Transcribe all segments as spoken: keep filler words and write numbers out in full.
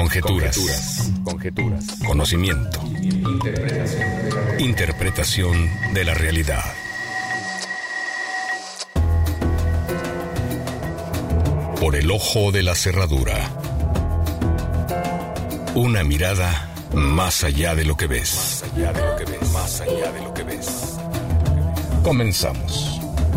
Conjeturas. Conjeturas. Conocimiento. Interpretación. Interpretación de la realidad. Por el ojo de la cerradura. Una mirada más allá de lo que ves. Más allá de lo que ves. Más allá de lo que ves. Comenzamos.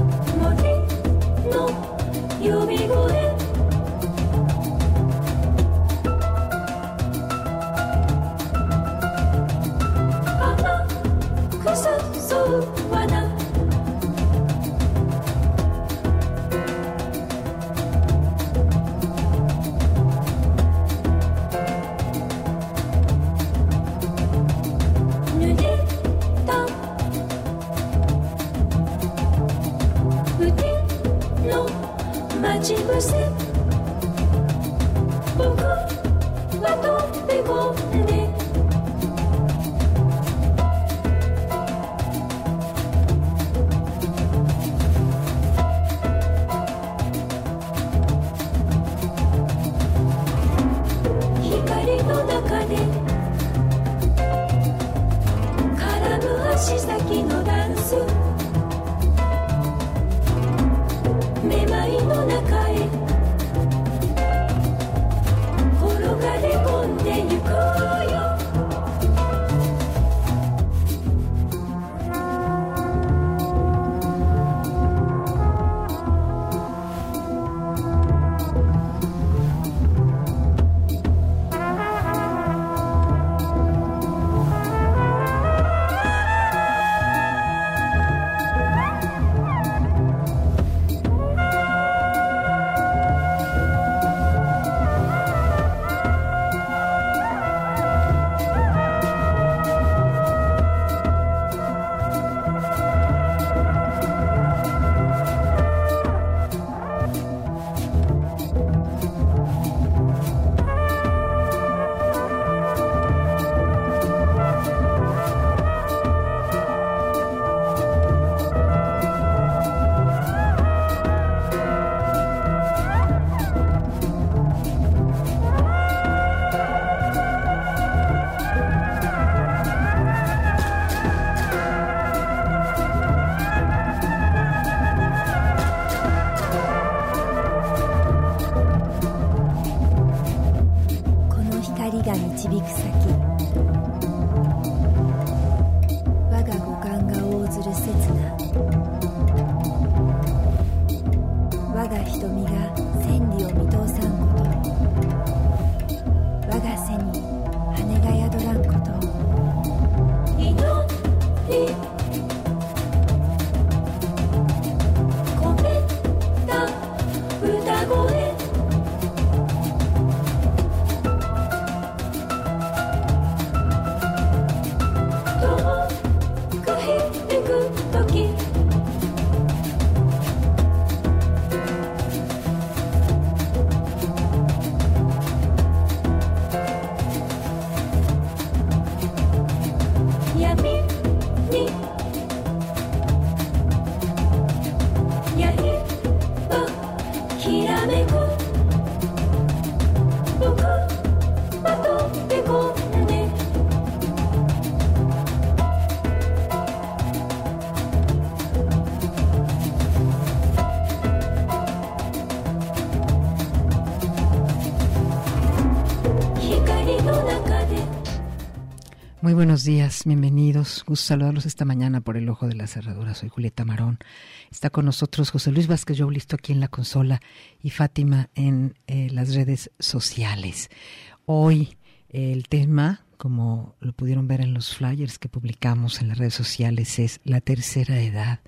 Muy buenos días, bienvenidos. Gusto saludarlos esta mañana por el ojo de la cerradura. Soy Julieta Marón. Está con nosotros José Luis Vázquez Job, listo aquí en la consola, y Fátima en eh, las redes sociales. Hoy eh, el tema, como lo pudieron ver en los flyers que publicamos en las redes sociales, es la tercera edad.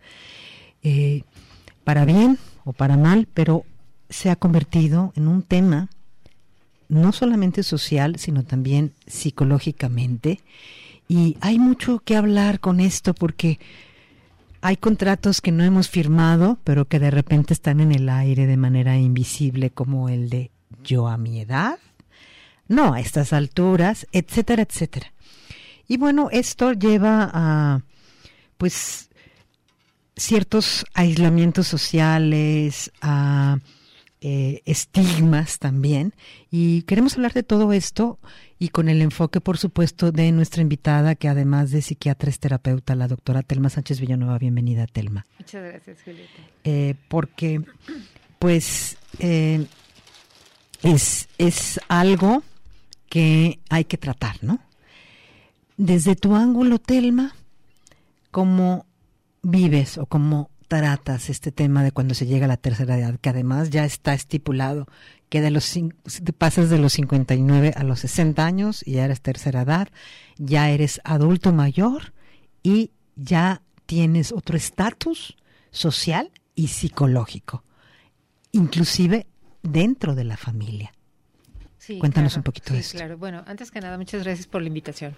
Eh, para bien o para mal, pero se ha convertido en un tema no solamente social, sino también psicológicamente. Y hay mucho que hablar con esto porque hay contratos que no hemos firmado, pero que de repente están en el aire de manera invisible, como el de yo a mi edad, no a estas alturas, etcétera, etcétera. Y bueno, esto lleva a pues ciertos aislamientos sociales, a eh, estigmas también. Y queremos hablar de todo esto y con el enfoque, por supuesto, de nuestra invitada, que además de psiquiatra es terapeuta, la doctora Telma Sánchez Villanueva. Bienvenida, Telma. Muchas gracias, Julieta. Eh, porque, pues, eh, es, es algo que hay que tratar, ¿no? Desde tu ángulo, Telma, ¿cómo vives o cómo tratas este tema de cuando se llega a la tercera edad, que además ya está estipulado que de los pasas de los cincuenta y nueve a los sesenta años y ya eres tercera edad, ya eres adulto mayor y ya tienes otro estatus social y psicológico, inclusive dentro de la familia? Sí, Cuéntanos claro, un poquito sí, de esto. Claro, bueno, antes que nada, muchas gracias por la invitación.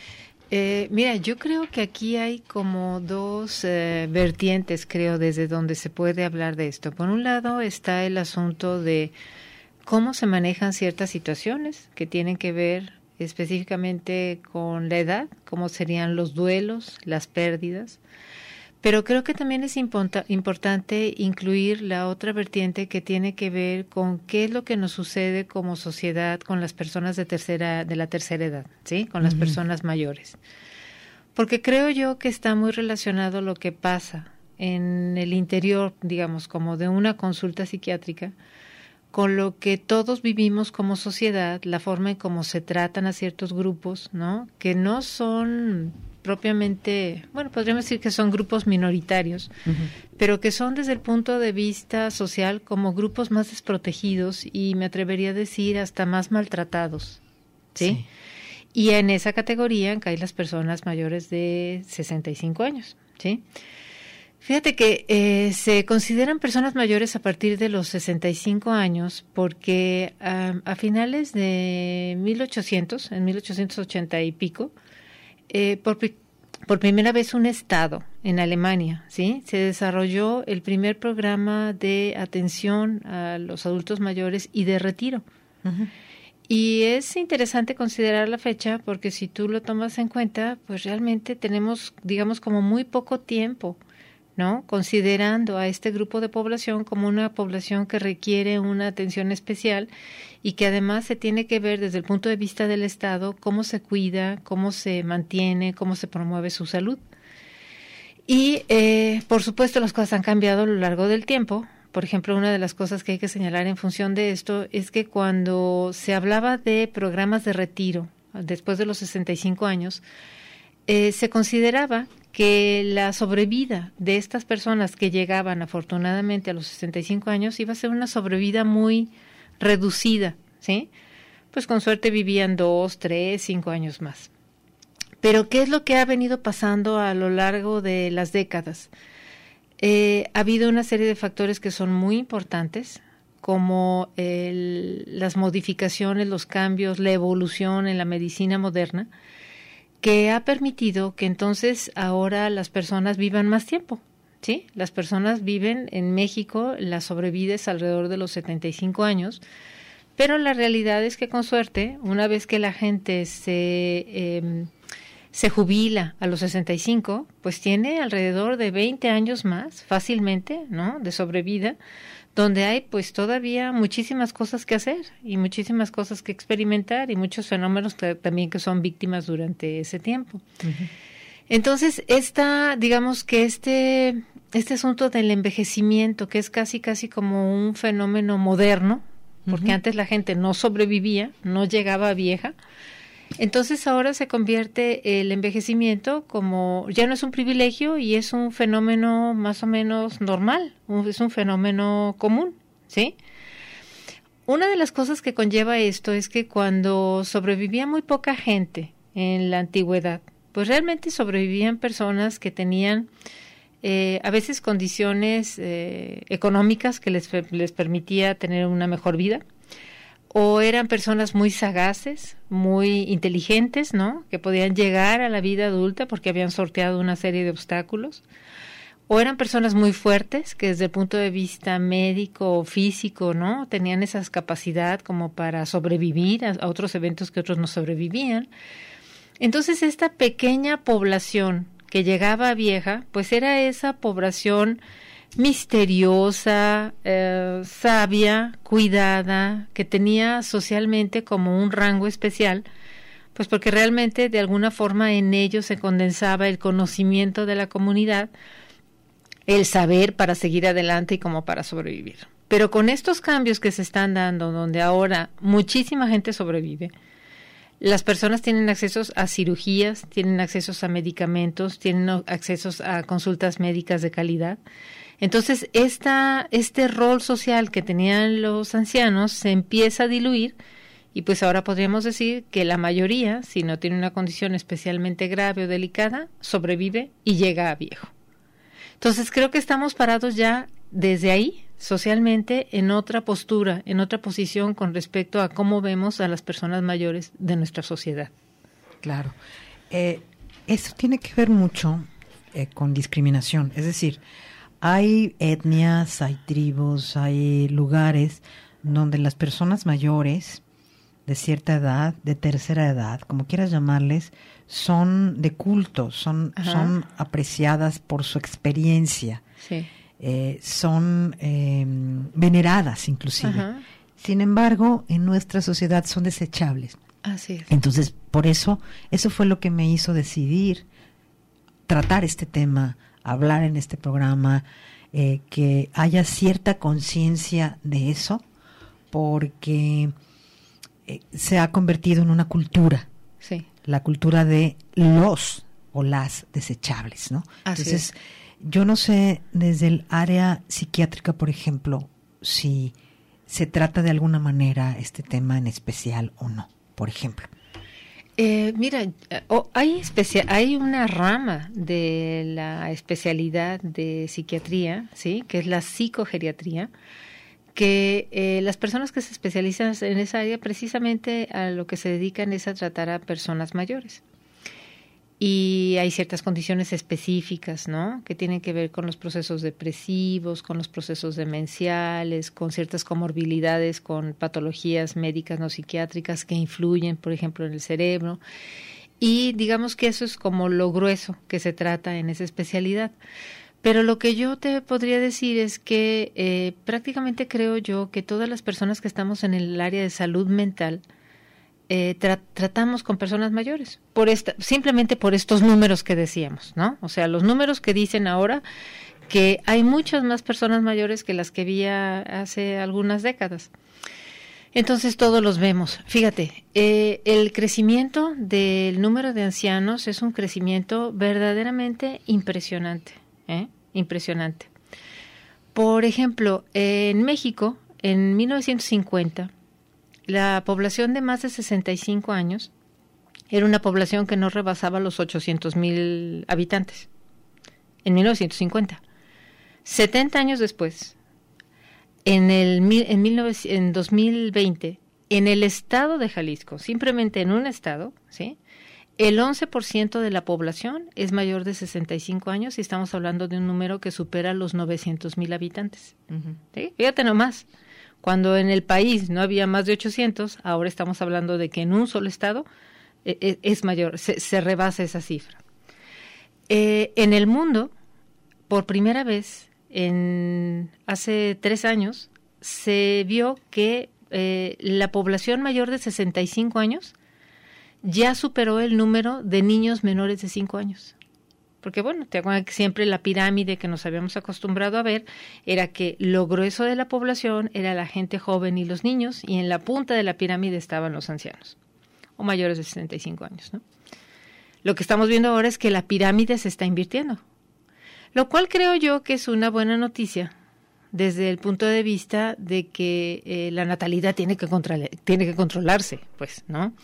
Eh, mira, yo creo que aquí hay como dos eh, vertientes, creo, desde donde se puede hablar de esto. Por un lado está el asunto de cómo se manejan ciertas situaciones que tienen que ver específicamente con la edad, cómo serían los duelos, las pérdidas. Pero creo que también es importa, importante incluir la otra vertiente que tiene que ver con qué es lo que nos sucede como sociedad con las personas de tercera de la tercera edad, ¿sí? Con las uh-huh. personas mayores. Porque creo yo que está muy relacionado lo que pasa en el interior, digamos, como de una consulta psiquiátrica, con lo que todos vivimos como sociedad, la forma en cómo se tratan a ciertos grupos, ¿no? Que no son propiamente, bueno, podríamos decir que son grupos minoritarios, uh-huh. pero que son desde el punto de vista social como grupos más desprotegidos y me atrevería a decir hasta más maltratados, ¿sí? sí. Y en esa categoría caen las personas mayores de sesenta y cinco años, ¿sí? Fíjate que eh, se consideran personas mayores a partir de los sesenta y cinco años porque um, a finales de mil ochocientos, en mil ochocientos ochenta y pico, Eh, por, por primera vez un estado en Alemania, ¿sí? Se desarrolló el primer programa de atención a los adultos mayores y de retiro. Uh-huh. Y es interesante considerar la fecha porque si tú lo tomas en cuenta, pues realmente tenemos, digamos, como muy poco tiempo, ¿no? Considerando a este grupo de población como una población que requiere una atención especial y que además se tiene que ver desde el punto de vista del Estado cómo se cuida, cómo se mantiene, cómo se promueve su salud. Y, eh, por supuesto, las cosas han cambiado a lo largo del tiempo. Por ejemplo, una de las cosas que hay que señalar en función de esto es que cuando se hablaba de programas de retiro después de los sesenta y cinco años, eh, se consideraba que la sobrevida de estas personas que llegaban afortunadamente a los sesenta y cinco años iba a ser una sobrevida muy reducida, ¿sí? Pues con suerte vivían dos, tres, cinco años más. Pero ¿qué es lo que ha venido pasando a lo largo de las décadas? Eh, ha habido una serie de factores que son muy importantes, como el, las modificaciones, los cambios, la evolución en la medicina moderna, que ha permitido que entonces ahora las personas vivan más tiempo, ¿sí? Las personas viven en México, la sobrevida es alrededor de los setenta y cinco años, pero la realidad es que con suerte, una vez que la gente se, eh, se jubila a los sesenta y cinco, pues tiene alrededor de veinte años más, fácilmente, ¿no? De sobrevida, donde hay pues todavía muchísimas cosas que hacer y muchísimas cosas que experimentar y muchos fenómenos que, también que son víctimas durante ese tiempo. Uh-huh. Entonces, esta, digamos que este, este asunto del envejecimiento, que es casi casi como un fenómeno moderno, porque uh-huh. antes la gente no sobrevivía, no llegaba a vieja, entonces ahora se convierte el envejecimiento como, ya no es un privilegio y es un fenómeno más o menos normal, un, es un fenómeno común, ¿sí? Una de las cosas que conlleva esto es que cuando sobrevivía muy poca gente en la antigüedad, pues realmente sobrevivían personas que tenían eh, a veces condiciones eh, económicas que les, les permitía tener una mejor vida, o eran personas muy sagaces, muy inteligentes, ¿no? Que podían llegar a la vida adulta porque habían sorteado una serie de obstáculos, o eran personas muy fuertes que desde el punto de vista médico o físico, ¿no? Tenían esa capacidad como para sobrevivir a, a otros eventos que otros no sobrevivían. Entonces esta pequeña población que llegaba a vieja, pues era esa población misteriosa, eh, sabia, cuidada, que tenía socialmente como un rango especial, pues porque realmente de alguna forma en ellos se condensaba el conocimiento de la comunidad, el saber para seguir adelante y como para sobrevivir. Pero con estos cambios que se están dando, donde ahora muchísima gente sobrevive, las personas tienen accesos a cirugías, tienen accesos a medicamentos, tienen accesos a consultas médicas de calidad. Entonces, esta, este rol social que tenían los ancianos se empieza a diluir y pues ahora podríamos decir que la mayoría, si no tiene una condición especialmente grave o delicada, sobrevive y llega a viejo. Entonces, creo que estamos parados ya desde ahí, socialmente, en otra postura, en otra posición con respecto a cómo vemos a las personas mayores de nuestra sociedad. Claro. Eh, eso tiene que ver mucho eh, con discriminación, es decir, hay etnias, hay tribus, hay lugares donde las personas mayores de cierta edad, de tercera edad, como quieras llamarles, son de culto, son, son apreciadas por su experiencia, sí. eh, son eh, veneradas inclusive. Ajá. Sin embargo, en nuestra sociedad son desechables. Así es. Entonces, por eso, eso fue lo que me hizo decidir tratar este tema, hablar en este programa, eh, que haya cierta conciencia de eso, porque eh, se ha convertido en una cultura, sí. la cultura de los o las desechables, ¿no? Así Entonces, es. yo no sé desde el área psiquiátrica, por ejemplo, si se trata de alguna manera este tema en especial o no, por ejemplo. Eh, mira, oh, hay, especia- hay una rama de la especialidad de psiquiatría, ¿sí? Que es la psicogeriatría, que eh, las personas que se especializan en esa área precisamente a lo que se dedican es a tratar a personas mayores. Y hay ciertas condiciones específicas, ¿no? Que tienen que ver con los procesos depresivos, con los procesos demenciales, con ciertas comorbilidades, con patologías médicas no psiquiátricas que influyen, por ejemplo, en el cerebro. Y digamos que eso es como lo grueso que se trata en esa especialidad. Pero lo que yo te podría decir es que eh, prácticamente creo yo que todas las personas que estamos en el área de salud mental Eh, tra- tratamos con personas mayores, por esta, simplemente por estos números que decíamos, ¿no? O sea, los números que dicen ahora que hay muchas más personas mayores que las que había hace algunas décadas. Entonces todos los vemos. Fíjate, eh, el crecimiento del número de ancianos es un crecimiento verdaderamente impresionante, ¿eh? Impresionante. Por ejemplo, eh, en México, en mil novecientos cincuenta, la población de más de sesenta y cinco años era una población que no rebasaba los ochocientos mil habitantes, en mil novecientos cincuenta. setenta años después, en, el, en, mil novecientos, en dos mil veinte, en el estado de Jalisco, simplemente en un estado, ¿sí? El once por ciento de la población es mayor de sesenta y cinco años y estamos hablando de un número que supera los novecientos mil habitantes. Uh-huh. ¿Sí? Fíjate nomás. Cuando en el país no había más de ochocientos, ahora estamos hablando de que en un solo estado eh, es mayor, se, se rebasa esa cifra. Eh, en el mundo, por primera vez, en hace tres años, se vio que eh, la población mayor de sesenta y cinco años ya superó el número de niños menores de cinco años. Porque bueno, te acuerdas que siempre la pirámide que nos habíamos acostumbrado a ver era que lo grueso de la población era la gente joven y los niños, y en la punta de la pirámide estaban los ancianos, o mayores de sesenta y cinco años, ¿no? Lo que estamos viendo ahora es que la pirámide se está invirtiendo, lo cual creo yo que es una buena noticia desde el punto de vista de que eh, la natalidad tiene que, controlar, tiene que controlarse, pues, ¿no?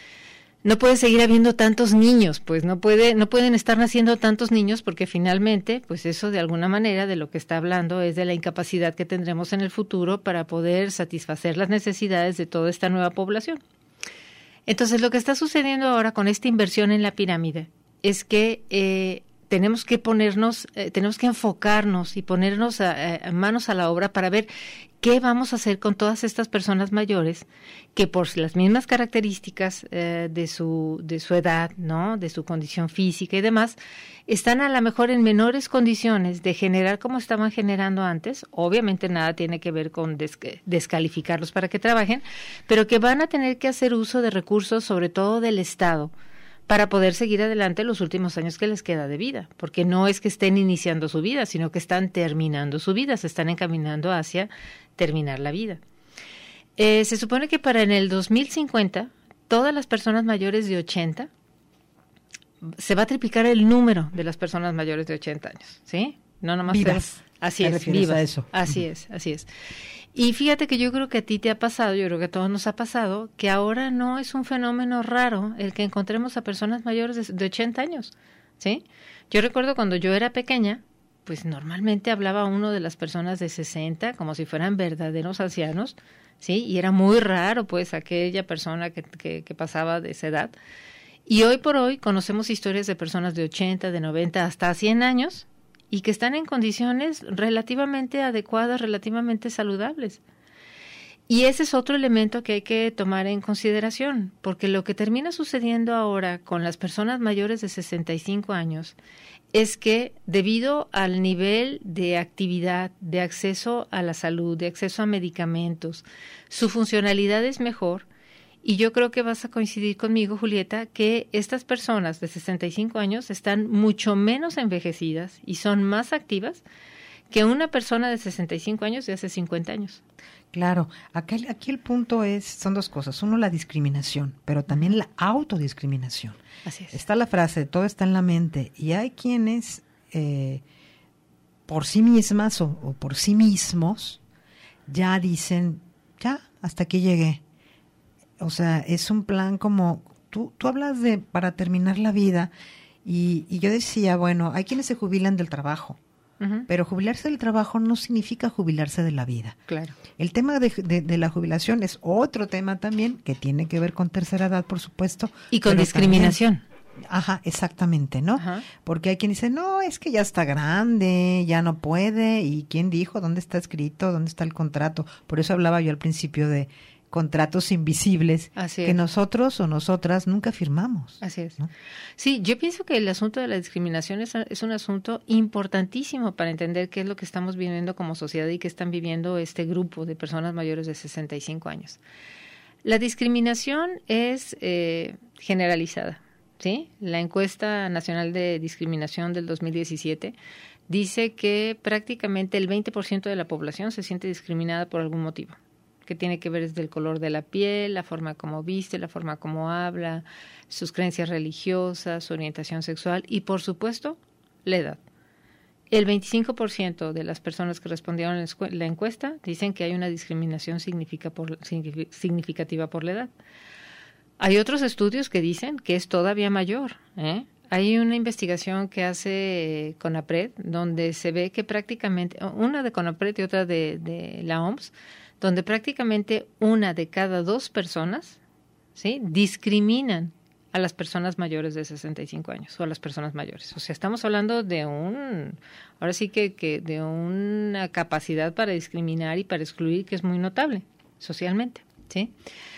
No puede seguir habiendo tantos niños, pues no puede, no pueden estar naciendo tantos niños porque finalmente, pues eso de alguna manera de lo que está hablando es de la incapacidad que tendremos en el futuro para poder satisfacer las necesidades de toda esta nueva población. Entonces, lo que está sucediendo ahora con esta inversión en la pirámide es que eh, tenemos que ponernos, eh, tenemos que enfocarnos y ponernos a, a manos a la obra para ver qué vamos a hacer con todas estas personas mayores que por las mismas características eh, de su de su edad, ¿no? De su condición física y demás, están a lo mejor en menores condiciones de generar como estaban generando antes. Obviamente nada tiene que ver con des- descalificarlos para que trabajen, pero que van a tener que hacer uso de recursos, sobre todo del Estado, para poder seguir adelante los últimos años que les queda de vida, porque no es que estén iniciando su vida, sino que están terminando su vida, se están encaminando hacia terminar la vida. Eh, se supone que para en el dos mil cincuenta, todas las personas mayores de ochenta, se va a triplicar el número de las personas mayores de ochenta años, ¿sí? No nomás vivas. Así ¿Te es, refieres vivas. a eso? Así uh-huh. es, así es. Y fíjate que yo creo que a ti te ha pasado, yo creo que a todos nos ha pasado, que ahora no es un fenómeno raro el que encontremos a personas mayores de, de ochenta años, ¿sí? Yo recuerdo cuando yo era pequeña, pues normalmente hablaba uno de las personas de sesenta como si fueran verdaderos ancianos, ¿sí? Y era muy raro, pues, aquella persona que, que, que pasaba de esa edad. Y hoy por hoy conocemos historias de personas de ochenta, de noventa, hasta cien años, y que están en condiciones relativamente adecuadas, relativamente saludables. Y ese es otro elemento que hay que tomar en consideración, porque lo que termina sucediendo ahora con las personas mayores de sesenta y cinco años es que debido al nivel de actividad, de acceso a la salud, de acceso a medicamentos, su funcionalidad es mejor. Y yo creo que vas a coincidir conmigo, Julieta, que estas personas de sesenta y cinco años están mucho menos envejecidas y son más activas que una persona de sesenta y cinco años de hace cincuenta años. Claro, aquí, aquí el punto es, son dos cosas. Uno, la discriminación, pero también la autodiscriminación. Así es. Está la frase, todo está en la mente, y hay quienes eh, por sí mismas o, o por sí mismos ya dicen, ya, hasta aquí llegué. O sea, es un plan como, tú, tú hablas de para terminar la vida, y, y yo decía, bueno, hay quienes se jubilan del trabajo, uh-huh. pero jubilarse del trabajo no significa jubilarse de la vida. Claro. El tema de, de, de la jubilación es otro tema también, que tiene que ver con tercera edad, por supuesto. Y con discriminación. También, ajá, exactamente, ¿no? Ajá. Porque hay quien dice, no, es que ya está grande, ya no puede, y ¿quién dijo? ¿Dónde está escrito? ¿Dónde está el contrato? Por eso hablaba yo al principio de contratos invisibles Así que es. nosotros o nosotras nunca firmamos. Así es. ¿No? Sí, yo pienso que el asunto de la discriminación es, es un asunto importantísimo para entender qué es lo que estamos viviendo como sociedad y qué están viviendo este grupo de personas mayores de sesenta y cinco años. La discriminación es eh, generalizada, ¿sí? La encuesta nacional de discriminación del dos mil diecisiete dice que prácticamente el veinte por ciento de la población se siente discriminada por algún motivo, que tiene que ver desde el color de la piel, la forma como viste, la forma como habla, sus creencias religiosas, su orientación sexual y, por supuesto, la edad. El veinticinco por ciento de las personas que respondieron a la encuesta dicen que hay una discriminación significativa por la edad. Hay otros estudios que dicen que es todavía mayor, ¿eh? Hay una investigación que hace CONAPRED, donde se ve que prácticamente, una de CONAPRED y otra de, de la O M S, donde prácticamente una de cada dos personas, ¿sí?, discriminan a las personas mayores de sesenta y cinco años o a las personas mayores. O sea, estamos hablando de un, ahora sí que, que de una capacidad para discriminar y para excluir que es muy notable socialmente, ¿sí?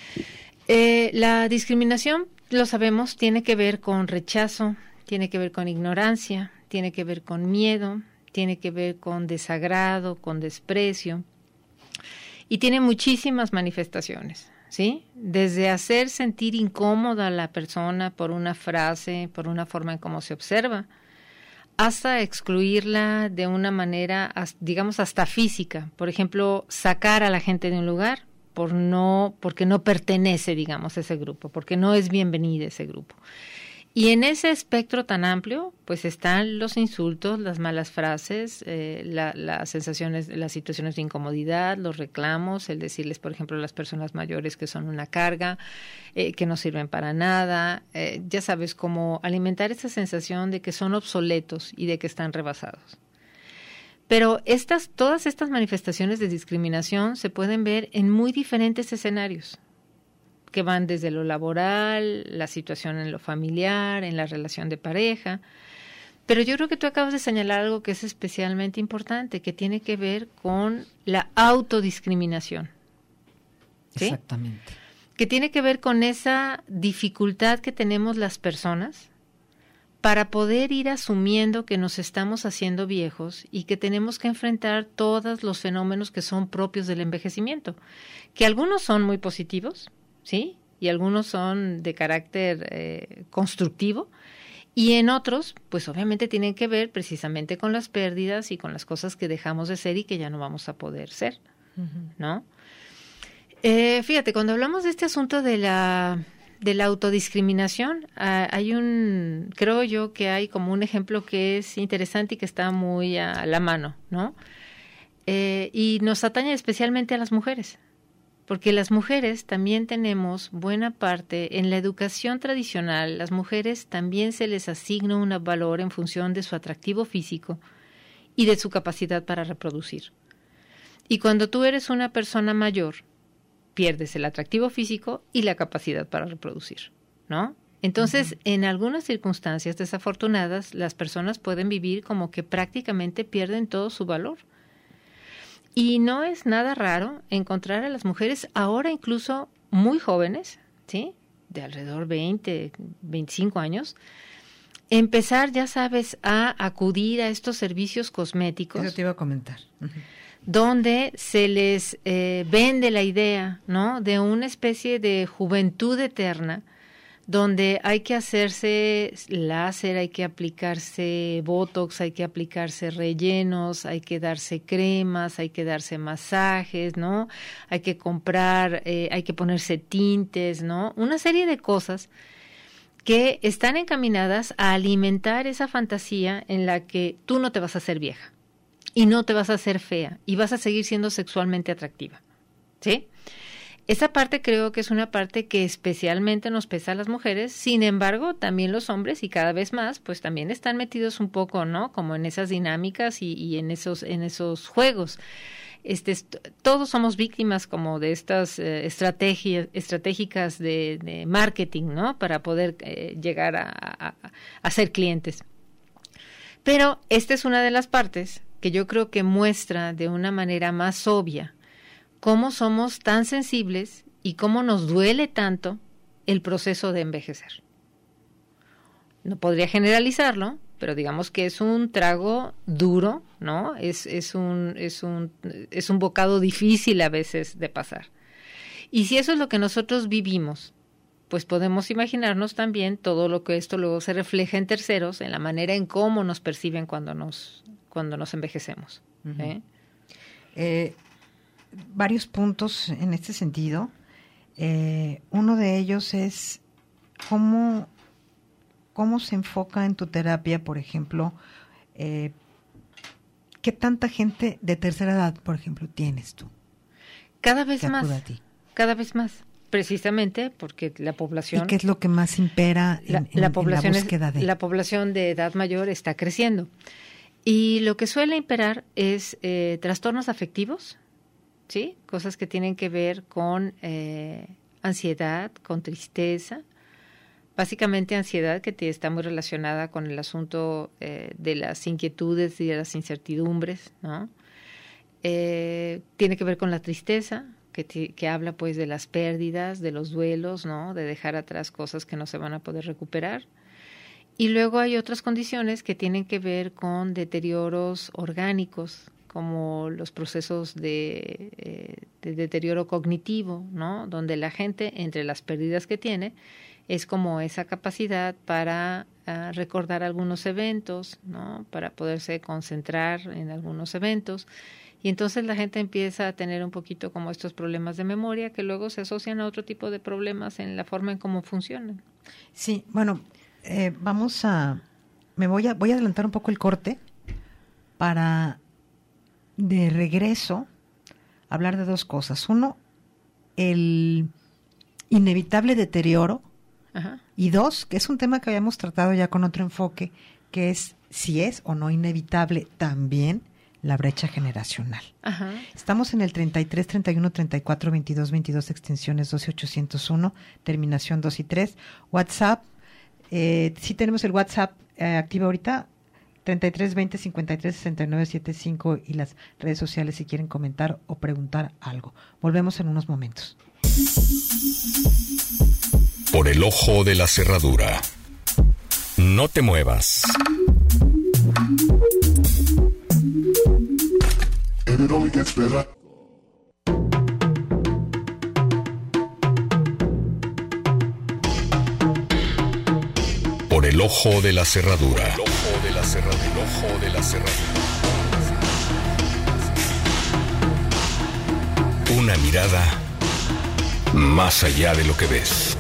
Eh, la discriminación, lo sabemos, tiene que ver con rechazo, tiene que ver con ignorancia, tiene que ver con miedo, tiene que ver con desagrado, con desprecio. Y tiene muchísimas manifestaciones, ¿sí? Desde hacer sentir incómoda a la persona por una frase, por una forma en cómo se observa, hasta excluirla de una manera, digamos, hasta física. Por ejemplo, sacar a la gente de un lugar por no, porque no pertenece, digamos, a ese grupo, porque no es bienvenida ese grupo. Y en ese espectro tan amplio, pues están los insultos, las malas frases, eh, la, las sensaciones, las situaciones de incomodidad, los reclamos, el decirles, por ejemplo, a las personas mayores que son una carga, eh, que no sirven para nada, eh, ya sabes, cómo alimentar esa sensación de que son obsoletos y de que están rebasados. Pero estas, todas estas manifestaciones de discriminación se pueden ver en muy diferentes escenarios, que van desde lo laboral, la situación en lo familiar, en la relación de pareja, Pero yo creo que tú acabas de señalar algo que es especialmente importante, que tiene que ver con la autodiscriminación. ¿Sí? Exactamente. Que tiene que ver con esa dificultad que tenemos las personas para poder ir asumiendo que nos estamos haciendo viejos y que tenemos que enfrentar todos los fenómenos que son propios del envejecimiento, que algunos son muy positivos, ¿sí? Y algunos son de carácter eh, constructivo, y en otros, pues obviamente tienen que ver precisamente con las pérdidas y con las cosas que dejamos de ser y que ya no vamos a poder ser, uh-huh. ¿no? Eh, fíjate, cuando hablamos de este asunto de la de la autodiscriminación, uh, hay un, creo yo que hay como un ejemplo que es interesante y que está muy a la mano, ¿no? Eh, y nos atañe especialmente a las mujeres, porque las mujeres también tenemos buena parte, en la educación tradicional, las mujeres también se les asigna un valor en función de su atractivo físico y de su capacidad para reproducir. Y cuando tú eres una persona mayor, pierdes el atractivo físico y la capacidad para reproducir, ¿no? Entonces, uh-huh. en algunas circunstancias desafortunadas, las personas pueden vivir como que prácticamente pierden todo su valor. Y no es nada raro encontrar a las mujeres ahora incluso muy jóvenes, ¿sí? De alrededor veinte, veinticinco años, empezar, ya sabes, a acudir a estos servicios cosméticos. Eso te iba a comentar. Uh-huh. Donde se les eh, vende la idea, ¿no? De una especie de juventud eterna, donde hay que hacerse láser, hay que aplicarse botox, hay que aplicarse rellenos, hay que darse cremas, hay que darse masajes, ¿no? Hay que comprar, eh, hay que ponerse tintes, ¿no? Una serie de cosas que están encaminadas a alimentar esa fantasía en la que tú no te vas a hacer vieja. Y no te vas a hacer fea, y vas a seguir siendo sexualmente atractiva, ¿sí? Esa parte creo que es una parte que especialmente nos pesa a las mujeres, sin embargo, también los hombres, y cada vez más, pues también están metidos un poco, ¿no? Como en esas dinámicas y, y en esos, en esos juegos. Este, todos somos víctimas como de estas eh, estrategias, estratégicas de, de marketing, ¿no? Para poder eh, llegar a, a, a ser clientes. Pero esta es una de las partes que yo creo que muestra de una manera más obvia cómo somos tan sensibles y cómo nos duele tanto el proceso de envejecer. No podría generalizarlo, pero digamos que es un trago duro, ¿no? Es, es un, es un, es un bocado difícil a veces de pasar. Y si eso es lo que nosotros vivimos, pues podemos imaginarnos también todo lo que esto luego se refleja en terceros, en la manera en cómo nos perciben cuando nos cuando nos envejecemos. Uh-huh. ¿eh? Eh, varios puntos en este sentido. Eh, uno de ellos es cómo, cómo se enfoca en tu terapia, por ejemplo, eh, ¿qué tanta gente de tercera edad, por ejemplo, tienes tú? Cada vez más, cada vez más. Precisamente porque la población... ¿Y qué es lo que más impera en la, en, la, población en la búsqueda de...? La población de edad mayor está creciendo. Y lo que suele imperar es eh, trastornos afectivos, ¿sí? Cosas que tienen que ver con eh, ansiedad, con tristeza. Básicamente ansiedad que te está muy relacionada con el asunto eh, de las inquietudes y de las incertidumbres, ¿no? Eh, tiene que ver con la tristeza, que, te, que habla pues de las pérdidas, de los duelos, ¿no? De dejar atrás cosas que no se van a poder recuperar. Y luego hay otras condiciones que tienen que ver con deterioros orgánicos, como los procesos de, eh, de deterioro cognitivo, ¿no? Donde la gente, entre las pérdidas que tiene, es como esa capacidad para uh, recordar algunos eventos, ¿no? Para poderse concentrar en algunos eventos. Y entonces la gente empieza a tener un poquito como estos problemas de memoria que luego se asocian a otro tipo de problemas en la forma en cómo funcionan. Sí, bueno... Eh, vamos a, me voy a, voy a adelantar un poco el corte para de regreso hablar de dos cosas. Uno, el inevitable deterioro. Ajá. Y dos, que es un tema que habíamos tratado ya con otro enfoque, que es si es o no inevitable también la brecha generacional. Ajá. Estamos en el treinta y tres, treinta y uno, treinta y cuatro, veintidós, veintidós, extensiones doce ochocientos uno, terminación dos y tres, WhatsApp. Eh, sí tenemos el WhatsApp eh, activo ahorita, treinta y tres veinte cincuenta y tres sesenta y nueve setenta y cinco y las redes sociales si quieren comentar o preguntar algo. Volvemos en unos momentos. Por el ojo de la cerradura. No te muevas. Por el ojo de la cerradura. El ojo de la cerradura. El ojo de la cerradura. Una mirada más allá de lo que ves.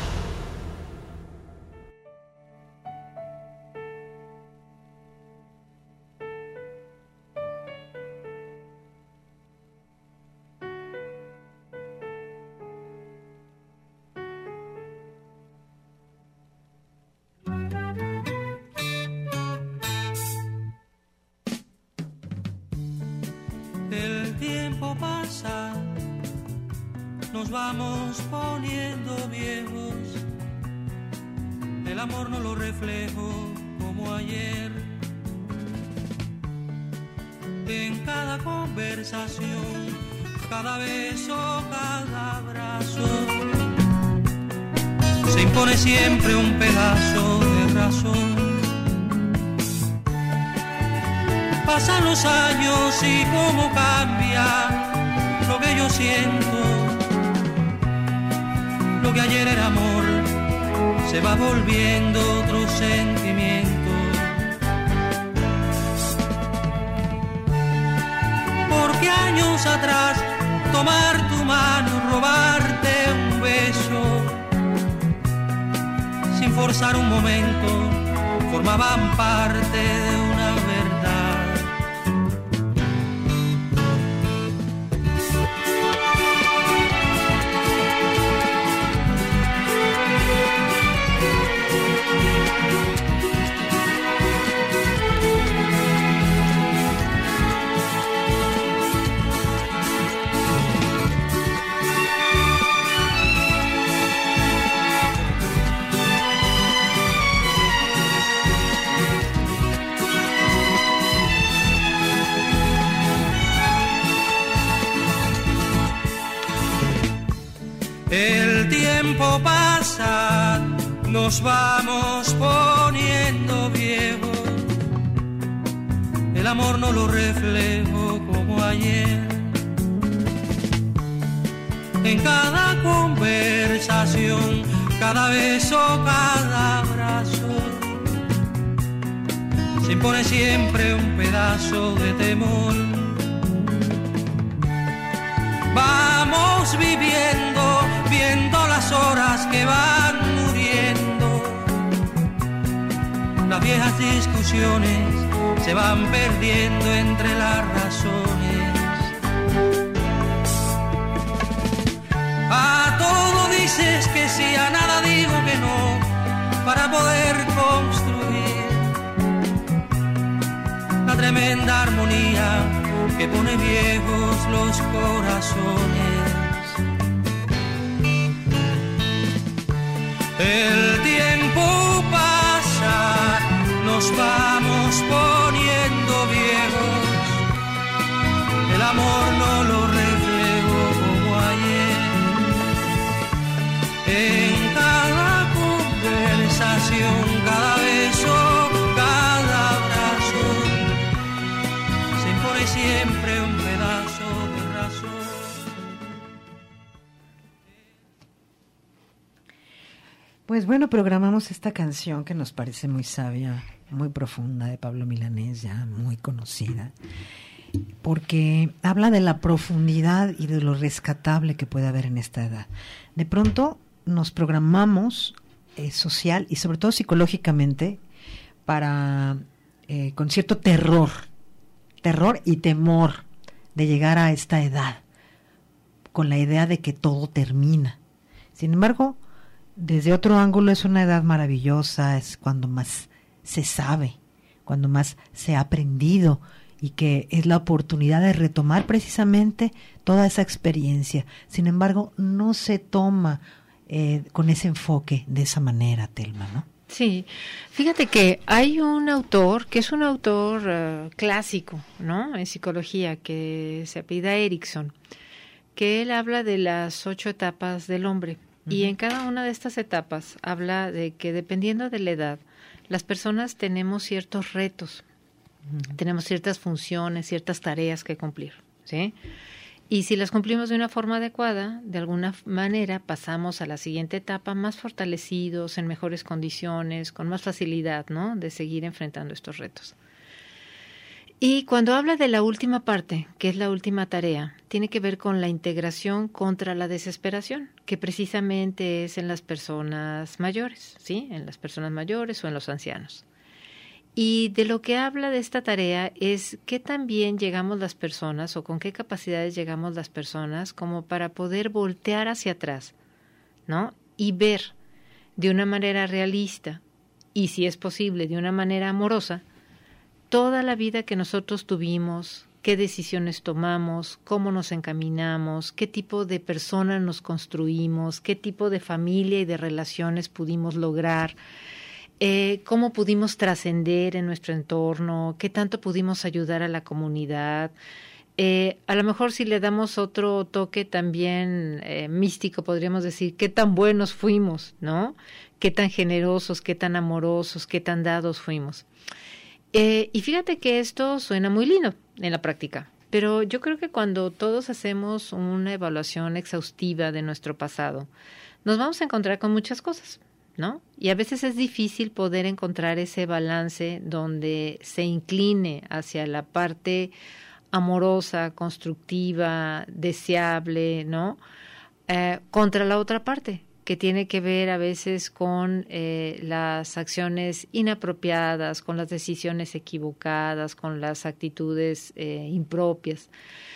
El tiempo pasa, nos vamos poniendo viejos. El amor no lo reflejo como ayer. En cada conversación, cada beso, cada abrazo, se impone siempre un pedazo de razón. Pasan los años y cómo cambia lo que yo siento. Lo que ayer era amor se va volviendo otro sentimiento. Porque años atrás tomar tu mano, robarte un beso, sin forzar un momento, formaban parte de una verdad. El tiempo pasa, nos vamos poniendo viejos. El amor no lo reflejo como ayer. En cada conversación, cada beso, cada abrazo, se impone siempre un pedazo de temor. Vamos viviendo, viendo las horas que van muriendo. Las viejas discusiones se van perdiendo entre las razones. A todo dices que sí, a nada digo que no, para poder construir la tremenda armonía que pone viejos los corazones. El tiempo pasa, nos vamos poniendo viejos. El amor no lo reflejo como ayer. En cada conversación, cada beso, cada abrazo, se impone siempre un pedazo de razón. Pues bueno, programamos esta canción que nos parece muy sabia, muy profunda, de Pablo Milanés, ya muy conocida, porque habla de la profundidad y de lo rescatable que puede haber en esta edad. De pronto nos programamos eh, social y sobre todo psicológicamente para eh, con cierto terror, terror y temor de llegar a esta edad, con la idea de que todo termina. Sin embargo, desde otro ángulo es una edad maravillosa, es cuando más se sabe, cuando más se ha aprendido y que es la oportunidad de retomar precisamente toda esa experiencia. Sin embargo, no se toma eh, con ese enfoque de esa manera, Telma, ¿no? Sí, fíjate que hay un autor que es un autor uh, clásico, ¿no? En psicología, que se apellida Erickson, que él habla de las ocho etapas del hombre. Uh-huh. Y en cada una de estas etapas habla de que dependiendo de la edad, las personas tenemos ciertos retos, uh-huh. tenemos ciertas funciones, ciertas tareas que cumplir, ¿sí? Y si las cumplimos de una forma adecuada, de alguna manera pasamos a la siguiente etapa más fortalecidos, en mejores condiciones, con más facilidad, ¿no?, de seguir enfrentando estos retos. Y cuando habla de la última parte, que es la última tarea, tiene que ver con la integración contra la desesperación, que precisamente es en las personas mayores, ¿sí?, en las personas mayores o en los ancianos. Y de lo que habla de esta tarea es qué tan bien llegamos las personas o con qué capacidades llegamos las personas como para poder voltear hacia atrás, ¿no? Y ver de una manera realista y, si es posible, de una manera amorosa, toda la vida que nosotros tuvimos, qué decisiones tomamos, cómo nos encaminamos, qué tipo de personas nos construimos, qué tipo de familia y de relaciones pudimos lograr, Eh, cómo pudimos trascender en nuestro entorno, qué tanto pudimos ayudar a la comunidad. Eh, a lo mejor si le damos otro toque también eh, místico, podríamos decir, qué tan buenos fuimos, ¿no? Qué tan generosos, qué tan amorosos, qué tan dados fuimos. Eh, y fíjate que esto suena muy lindo en la práctica, pero yo creo que cuando todos hacemos una evaluación exhaustiva de nuestro pasado, nos vamos a encontrar con muchas cosas, ¿no? Y a veces es difícil poder encontrar ese balance donde se incline hacia la parte amorosa, constructiva, deseable, ¿no? Eh, contra la otra parte, que tiene que ver a veces con eh, las acciones inapropiadas, con las decisiones equivocadas, con las actitudes eh, impropias.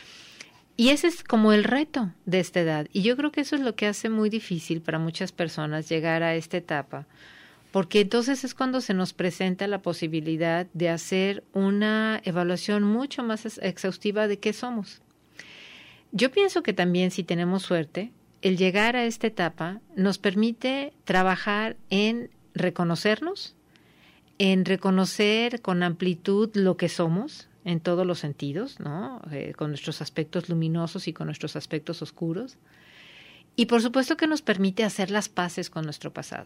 Y ese es como el reto de esta edad. Y yo creo que eso es lo que hace muy difícil para muchas personas llegar a esta etapa, porque entonces es cuando se nos presenta la posibilidad de hacer una evaluación mucho más exhaustiva de qué somos. Yo pienso que también, si tenemos suerte, el llegar a esta etapa nos permite trabajar en reconocernos, en reconocer con amplitud lo que somos, en todos los sentidos, ¿no? Eh, con nuestros aspectos luminosos y con nuestros aspectos oscuros. Y por supuesto que nos permite hacer las paces con nuestro pasado.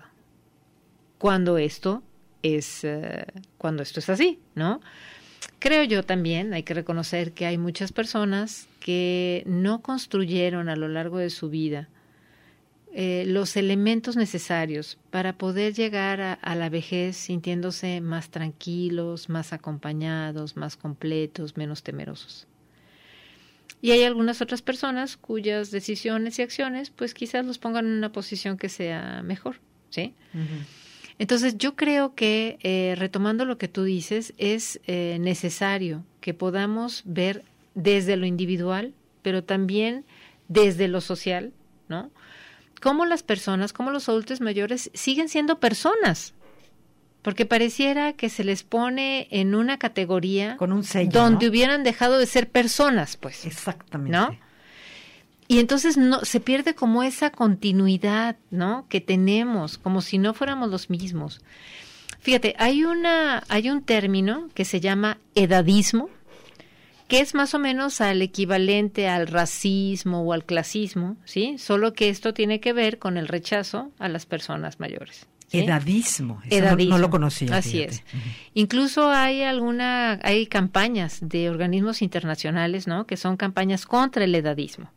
Cuando esto es, uh, cuando esto es así, ¿no? Creo yo también, hay que reconocer que hay muchas personas que no construyeron a lo largo de su vida eh, los elementos necesarios para poder llegar a, a la vejez sintiéndose más tranquilos, más acompañados, más completos, menos temerosos. Y hay algunas otras personas cuyas decisiones y acciones pues quizás los pongan en una posición que sea mejor, ¿sí? Uh-huh. Entonces yo creo que, eh, retomando lo que tú dices, es eh, necesario que podamos ver desde lo individual, pero también desde lo social, ¿no? Cómo las personas, cómo los adultos mayores siguen siendo personas, porque pareciera que se les pone en una categoría con un sello, donde ¿no? hubieran dejado de ser personas, pues. Exactamente. ¿No? Y entonces no se pierde como esa continuidad, ¿no?, que tenemos, como si no fuéramos los mismos. Fíjate, hay una hay un término que se llama edadismo, que es más o menos al equivalente al racismo o al clasismo, ¿sí? Solo que esto tiene que ver con el rechazo a las personas mayores. ¿Sí? Edadismo, eso Edadismo. No, no lo conocía. Así fíjate. es. Uh-huh. Incluso hay alguna, hay campañas de organismos internacionales, ¿no?, que son campañas contra el edadismo.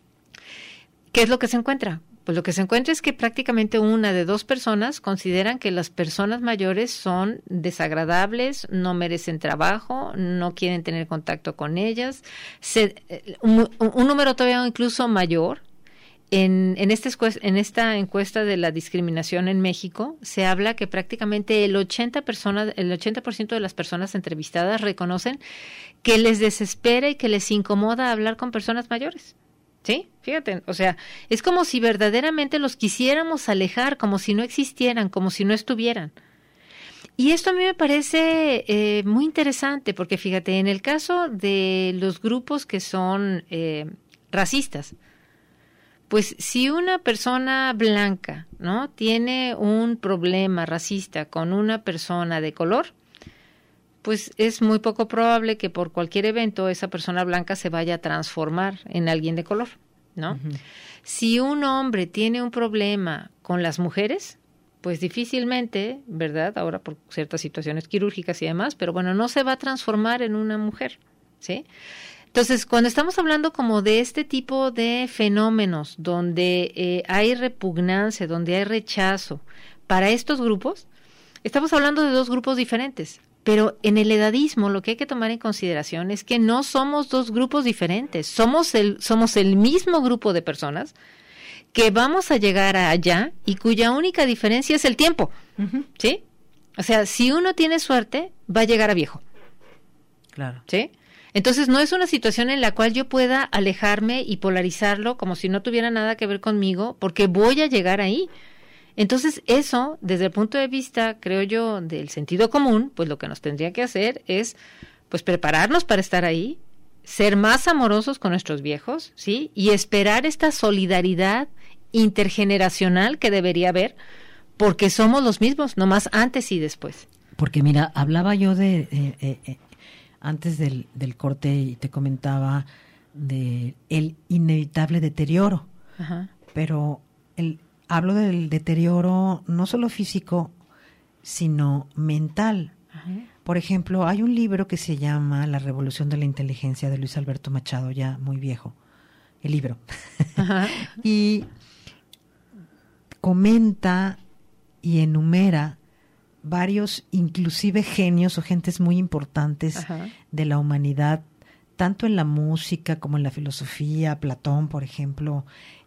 ¿Qué es lo que se encuentra? Pues lo que se encuentra es que prácticamente una de dos personas consideran que las personas mayores son desagradables, no merecen trabajo, no quieren tener contacto con ellas. Se, un, un número todavía incluso mayor. En, en, este, en esta encuesta de la discriminación en México se habla que prácticamente el ochenta por ciento, el ochenta por ciento de las personas entrevistadas reconocen que les desespera y que les incomoda hablar con personas mayores. ¿Sí? Fíjate, o sea, es como si verdaderamente los quisiéramos alejar, como si no existieran, como si no estuvieran. Y esto a mí me parece eh, muy interesante, porque fíjate, en el caso de los grupos que son eh, racistas, Pues si una persona blanca, ¿no?, tiene un problema racista con una persona de color, pues es muy poco probable que por cualquier evento esa persona blanca se vaya a transformar en alguien de color, ¿no? Uh-huh. Si un hombre tiene un problema con las mujeres, pues difícilmente, ¿verdad?, ahora por ciertas situaciones quirúrgicas y demás, pero bueno, no se va a transformar en una mujer, ¿sí? Entonces, cuando estamos hablando como de este tipo de fenómenos donde eh, hay repugnancia, donde hay rechazo para estos grupos, estamos hablando de dos grupos diferentes. Pero en el edadismo lo que hay que tomar en consideración es que no somos dos grupos diferentes, somos el, somos el mismo grupo de personas que vamos a llegar allá y cuya única diferencia es el tiempo, uh-huh. ¿sí? O sea, si uno tiene suerte, va a llegar a viejo. Claro. ¿Sí? Entonces no es una situación en la cual yo pueda alejarme y polarizarlo como si no tuviera nada que ver conmigo, porque voy a llegar ahí. Entonces eso, desde el punto de vista, creo yo, del sentido común, pues lo que nos tendría que hacer es pues prepararnos para estar ahí, ser más amorosos con nuestros viejos, ¿sí? Y esperar esta solidaridad intergeneracional que debería haber, porque somos los mismos, nomás antes y después. Porque mira, hablaba yo de... Eh, eh, eh. antes del, del corte y te comentaba de el inevitable deterioro, ajá. pero el, hablo del deterioro no solo físico, sino mental. Ajá. Por ejemplo, hay un libro que se llama La Revolución de la Inteligencia de Luis Alberto Machado, ya muy viejo, el libro. Ajá. Y comenta y enumera varios, inclusive genios o gentes muy importantes Ajá. de la humanidad, tanto en la música como en la filosofía, Platón, por ejemplo,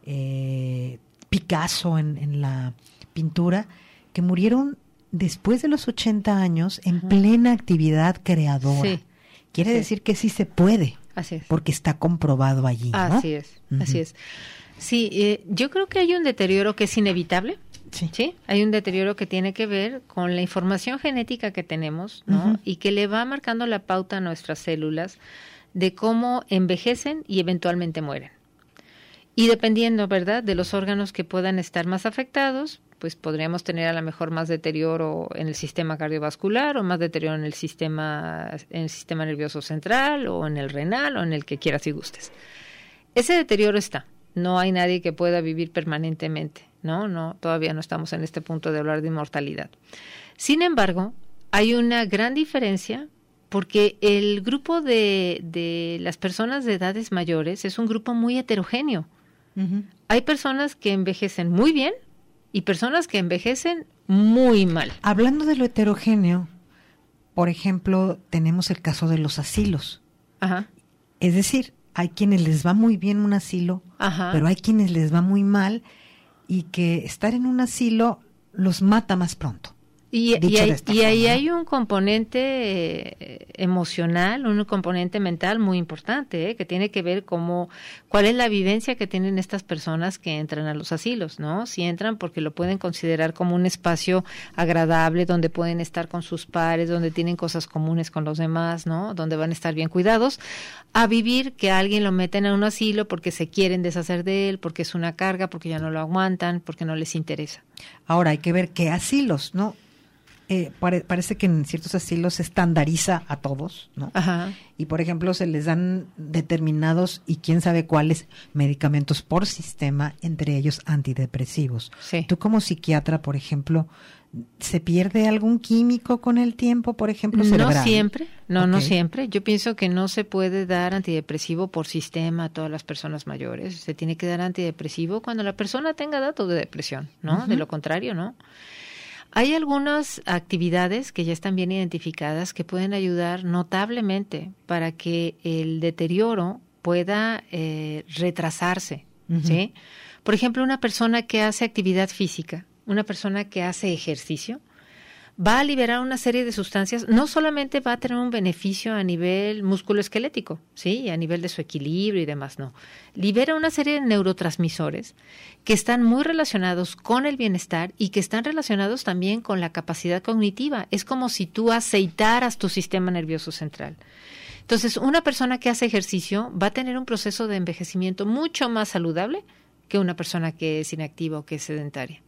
eh, Picasso en, en la pintura, que murieron después de los ochenta años en Ajá. plena actividad creadora. Sí. Quiere sí. decir que sí se puede, así es. Porque está comprobado allí, ¿no? Así es, uh-huh. así es. Sí, eh, yo creo que hay un deterioro que es inevitable. Sí. sí, hay un deterioro que tiene que ver con la información genética que tenemos, ¿no? Uh-huh. Y que le va marcando la pauta a nuestras células de cómo envejecen y eventualmente mueren. Y dependiendo, ¿verdad?, de los órganos que puedan estar más afectados, pues podríamos tener a lo mejor más deterioro en el sistema cardiovascular o más deterioro en el sistema, en el sistema nervioso central o en el renal o en el que quieras y gustes. Ese deterioro está. No hay nadie que pueda vivir permanentemente. No, no, todavía no estamos en este punto de hablar de inmortalidad. Sin embargo, hay una gran diferencia porque el grupo de, de las personas de edades mayores es un grupo muy heterogéneo. Uh-huh. Hay personas que envejecen muy bien y personas que envejecen muy mal. Hablando de lo heterogéneo, por ejemplo, tenemos el caso de los asilos. Ajá. Es decir, hay quienes les va muy bien un asilo, Ajá. pero hay quienes les va muy mal y que estar en un asilo los mata más pronto. Y, y, hay, y ahí hay un componente eh, emocional, un componente mental muy importante, eh, que tiene que ver como cuál es la vivencia que tienen estas personas que entran a los asilos, ¿no? Si entran porque lo pueden considerar como un espacio agradable, donde pueden estar con sus pares, donde tienen cosas comunes con los demás, ¿no? Donde van a estar bien cuidados, a vivir que alguien lo meten a un asilo porque se quieren deshacer de él, porque es una carga, porque ya no lo aguantan, porque no les interesa. Ahora hay que ver qué asilos, ¿no? Eh, pare, parece que en ciertos asilos se estandariza a todos, ¿no? Ajá. Y por ejemplo se les dan determinados y quién sabe cuáles medicamentos por sistema, entre ellos antidepresivos. Sí. Tú como psiquiatra, por ejemplo, ¿se pierde algún químico con el tiempo, por ejemplo, cerebral? No siempre, no, okay. no siempre. Yo pienso que no se puede dar antidepresivo por sistema a todas las personas mayores. Se tiene que dar antidepresivo cuando la persona tenga datos de depresión, ¿no? Uh-huh. De lo contrario, ¿no? Hay algunas actividades que ya están bien identificadas que pueden ayudar notablemente para que el deterioro pueda eh, retrasarse, uh-huh. ¿sí? Por ejemplo, una persona que hace actividad física, una persona que hace ejercicio, va a liberar una serie de sustancias, no solamente va a tener un beneficio a nivel musculoesquelético, ¿sí? A nivel de su equilibrio y demás, no. Libera una serie de neurotransmisores que están muy relacionados con el bienestar y que están relacionados también con la capacidad cognitiva. Es como si tú aceitaras tu sistema nervioso central. Entonces, una persona que hace ejercicio va a tener un proceso de envejecimiento mucho más saludable que una persona que es inactiva o que es sedentaria.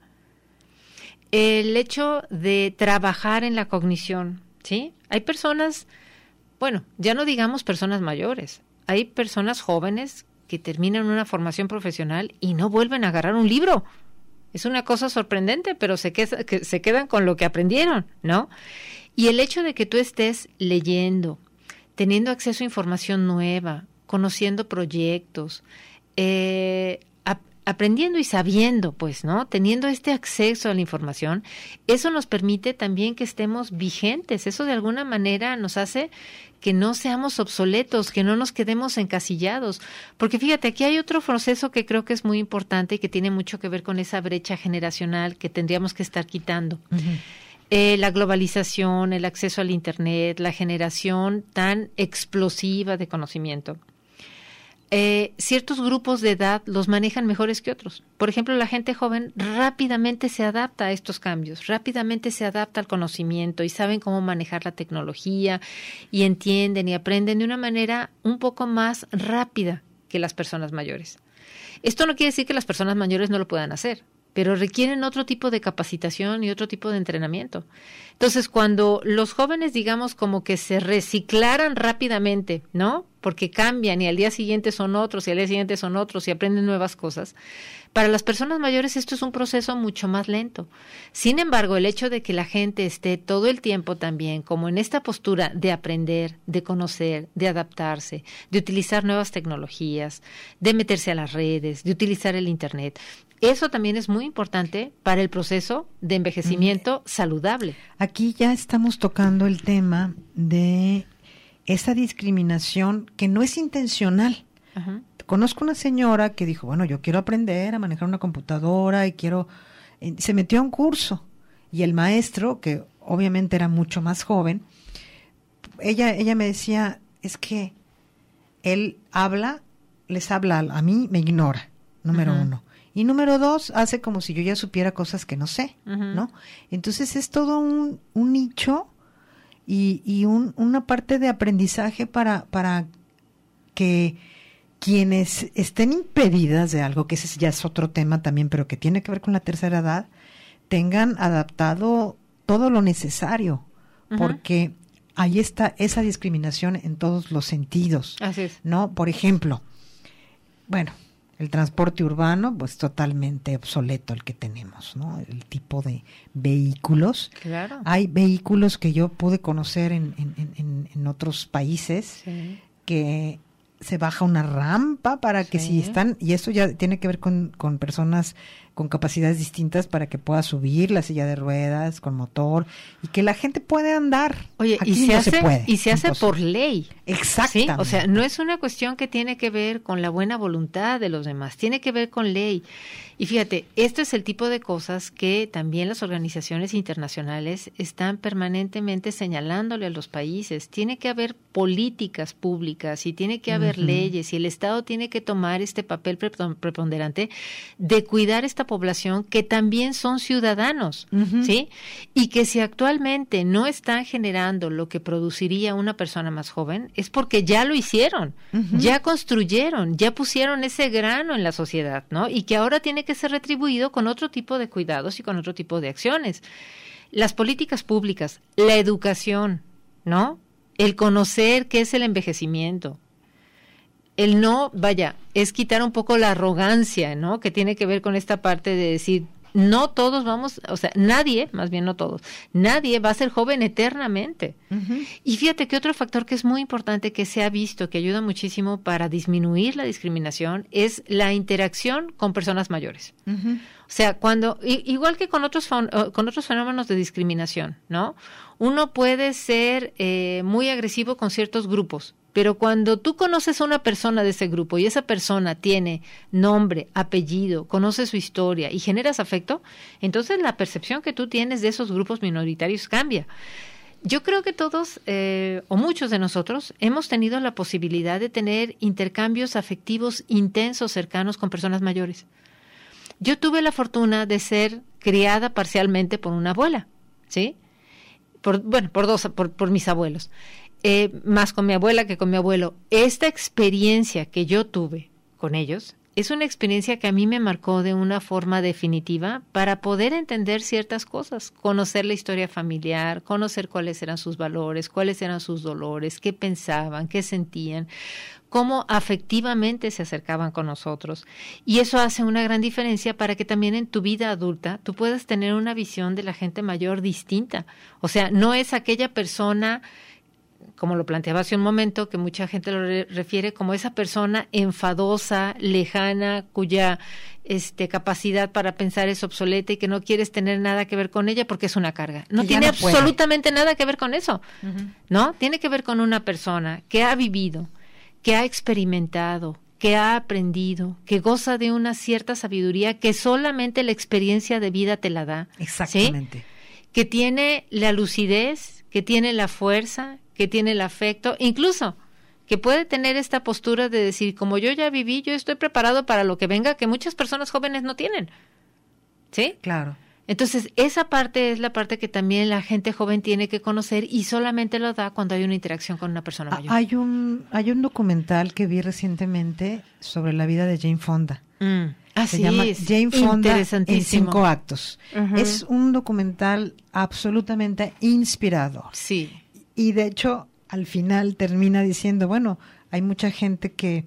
El hecho de trabajar en la cognición, ¿sí? Hay personas, bueno, ya no digamos personas mayores, hay personas jóvenes que terminan una formación profesional y no vuelven a agarrar un libro. Es una cosa sorprendente, pero se, qued- que se quedan con lo que aprendieron, ¿no? Y el hecho de que tú estés leyendo, teniendo acceso a información nueva, conociendo proyectos, eh, ap- aprendiendo y sabiendo, pues, ¿no? Teniendo este acceso a la información, eso nos permite también que estemos vigentes. Eso de alguna manera nos hace que no seamos obsoletos, que no nos quedemos encasillados. Porque fíjate, aquí hay otro proceso que creo que es muy importante y que tiene mucho que ver con esa brecha generacional que tendríamos que estar quitando. Uh-huh. Eh, la globalización, el acceso al Internet, la generación tan explosiva de conocimiento. Eh, ciertos grupos de edad los manejan mejores que otros. Por ejemplo, la gente joven rápidamente se adapta a estos cambios, rápidamente se adapta al conocimiento y saben cómo manejar la tecnología y entienden y aprenden de una manera un poco más rápida que las personas mayores. Esto no quiere decir que las personas mayores no lo puedan hacer, pero requieren otro tipo de capacitación y otro tipo de entrenamiento. Entonces, cuando los jóvenes, digamos, como que se reciclaran rápidamente, ¿no? Porque cambian y al día siguiente son otros y al día siguiente son otros y aprenden nuevas cosas. Para las personas mayores esto es un proceso mucho más lento. Sin embargo, el hecho de que la gente esté todo el tiempo también como en esta postura de aprender, de conocer, de adaptarse, de utilizar nuevas tecnologías, de meterse a las redes, de utilizar el Internet, eso también es muy importante para el proceso de envejecimiento mm. saludable. Aquí ya estamos tocando el tema de esa discriminación que no es intencional. Ajá. Conozco una señora que dijo, bueno, yo quiero aprender a manejar una computadora y quiero... Eh, se metió a un curso y el maestro, que obviamente era mucho más joven, ella, ella me decía, es que él habla, les habla a mí, me ignora, número Ajá. uno. Y número dos, hace como si yo ya supiera cosas que no sé, uh-huh. ¿no? Entonces es todo un, un nicho y, y un, una parte de aprendizaje para, para que quienes estén impedidas de algo, que ese ya es otro tema también, pero que tiene que ver con la tercera edad, tengan adaptado todo lo necesario, uh-huh. porque ahí está esa discriminación en todos los sentidos. Así es. ¿No? Por ejemplo, bueno... el transporte urbano, pues totalmente obsoleto el que tenemos, ¿no? El tipo de vehículos. Claro. Hay vehículos que yo pude conocer en, en, en, en otros países sí. que se baja una rampa para que sí. si están, y esto ya tiene que ver con, con personas con capacidades distintas para que pueda subir la silla de ruedas con motor y que la gente puede andar. Oye, Aquí y se no hace se puede, y se hace imposible. Por ley. Exactamente. ¿Sí? O sea, no es una cuestión que tiene que ver con la buena voluntad de los demás, tiene que ver con ley. Y fíjate, esto es el tipo de cosas que también las organizaciones internacionales están permanentemente señalándole a los países. Tiene que haber políticas públicas y tiene que haber uh-huh. leyes y el Estado tiene que tomar este papel preponderante de cuidar esta población que también son ciudadanos, uh-huh. ¿sí? Y que si actualmente no están generando lo que produciría una persona más joven, es porque ya lo hicieron, uh-huh. ya construyeron, ya pusieron ese grano en la sociedad, ¿no? Y que ahora tiene que ser retribuido con otro tipo de cuidados y con otro tipo de acciones. Las políticas públicas, la educación, ¿no? El conocer qué es el envejecimiento. El no, vaya, es quitar un poco la arrogancia, ¿no? Que tiene que ver con esta parte de decir, no todos vamos, o sea, nadie, más bien no todos, nadie va a ser joven eternamente. Uh-huh. Y fíjate que otro factor que es muy importante, que se ha visto, que ayuda muchísimo para disminuir la discriminación, es la interacción con personas mayores. Uh-huh. O sea, cuando, igual que con otros, con otros fenómenos de discriminación, ¿no? Uno puede ser eh, muy agresivo con ciertos grupos, pero cuando tú conoces a una persona de ese grupo y esa persona tiene nombre, apellido, conoce su historia y generas afecto, entonces la percepción que tú tienes de esos grupos minoritarios cambia. Yo creo que todos, eh, o muchos de nosotros, hemos tenido la posibilidad de tener intercambios afectivos intensos, cercanos con personas mayores. Yo tuve la fortuna de ser criada parcialmente por una abuela, ¿sí? Por, bueno, por dos, por, por mis abuelos. Eh, más con mi abuela que con mi abuelo. Esta experiencia que yo tuve con ellos es una experiencia que a mí me marcó de una forma definitiva para poder entender ciertas cosas, conocer la historia familiar, conocer cuáles eran sus valores, cuáles eran sus dolores, qué pensaban, qué sentían, cómo afectivamente se acercaban con nosotros. Y eso hace una gran diferencia para que también en tu vida adulta tú puedas tener una visión de la gente mayor distinta. O sea, no es aquella persona, como lo planteaba hace un momento, que mucha gente lo re- refiere como esa persona enfadosa, lejana, cuya este, capacidad para pensar es obsoleta y que no quieres tener nada que ver con ella porque es una carga. No Que tiene ya no puede. absolutamente nada que ver con eso, Uh-huh. ¿no? Tiene que ver con una persona que ha vivido, que ha experimentado, que ha aprendido, que goza de una cierta sabiduría que solamente la experiencia de vida te la da. Exactamente. ¿Sí? Que tiene la lucidez, que tiene la fuerza, que tiene el afecto, incluso que puede tener esta postura de decir, como yo ya viví, yo estoy preparado para lo que venga, que muchas personas jóvenes no tienen. ¿Sí? Claro. Entonces, esa parte es la parte que también la gente joven tiene que conocer y solamente lo da cuando hay una interacción con una persona mayor. Hay un, hay un documental que vi recientemente sobre la vida de Jane Fonda. Mm. Así Se llama es. Jane Fonda en Interesantísimo. cinco actos. Ujú. Es un documental absolutamente inspirador. Sí. Y de hecho, al final termina diciendo, bueno, hay mucha gente que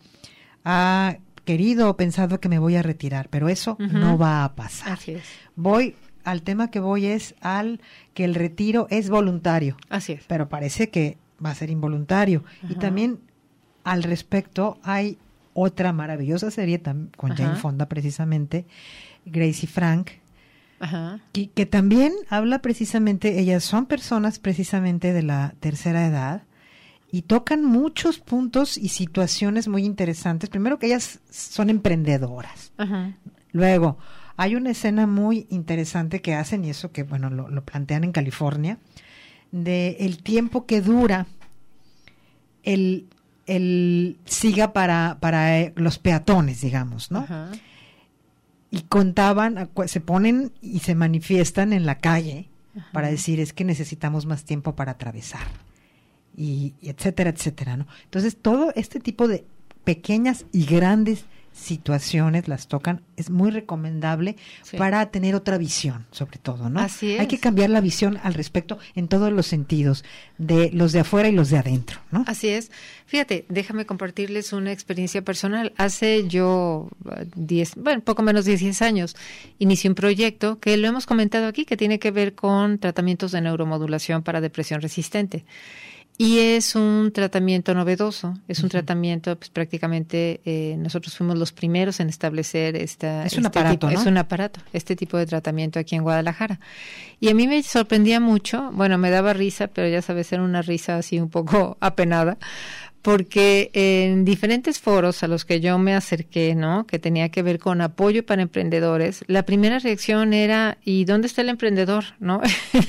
ha querido o pensado que me voy a retirar, pero eso Ujú. no va a pasar. Así es. Voy, al tema que voy es al que el retiro es voluntario, Así es. pero parece que va a ser involuntario. Y Ajá. también al respecto hay otra maravillosa serie tam- con Ajá. Jane Fonda precisamente, Gracie Frank, Ajá. que, que también habla precisamente, ellas son personas precisamente de la tercera edad y tocan muchos puntos y situaciones muy interesantes. Primero que ellas son emprendedoras. Ajá. Luego, hay una escena muy interesante que hacen, y eso que, bueno, lo, lo plantean en California, de el tiempo que dura el, el siga para, para eh, los peatones, digamos, ¿no? Ajá. Y contaban, acu- se ponen y se manifiestan en la calle Ajá. para decir, es que necesitamos más tiempo para atravesar, y, y etcétera, etcétera, ¿no? Entonces, todo este tipo de pequeñas y grandes situaciones las tocan, es muy recomendable Sí. para tener otra visión, sobre todo, ¿no? Así es. Hay que cambiar la visión al respecto en todos los sentidos, de los de afuera y los de adentro, ¿no? Así es. Fíjate, déjame compartirles una experiencia personal. Hace yo diez, bueno, poco menos de diez años, inicié un proyecto que lo hemos comentado aquí, que tiene que ver con tratamientos de neuromodulación para depresión resistente. Y es un tratamiento novedoso, es un Ujú. tratamiento, pues prácticamente eh, nosotros fuimos los primeros en establecer esta... Es un este aparato, tipo, ¿no? Es un aparato, este tipo de tratamiento aquí en Guadalajara. Y a mí me sorprendía mucho, bueno, me daba risa, pero ya sabes, era una risa así un poco apenada, porque en diferentes foros a los que yo me acerqué, ¿no?, que tenía que ver con apoyo para emprendedores, la primera reacción era, ¿y dónde está el emprendedor?, ¿no?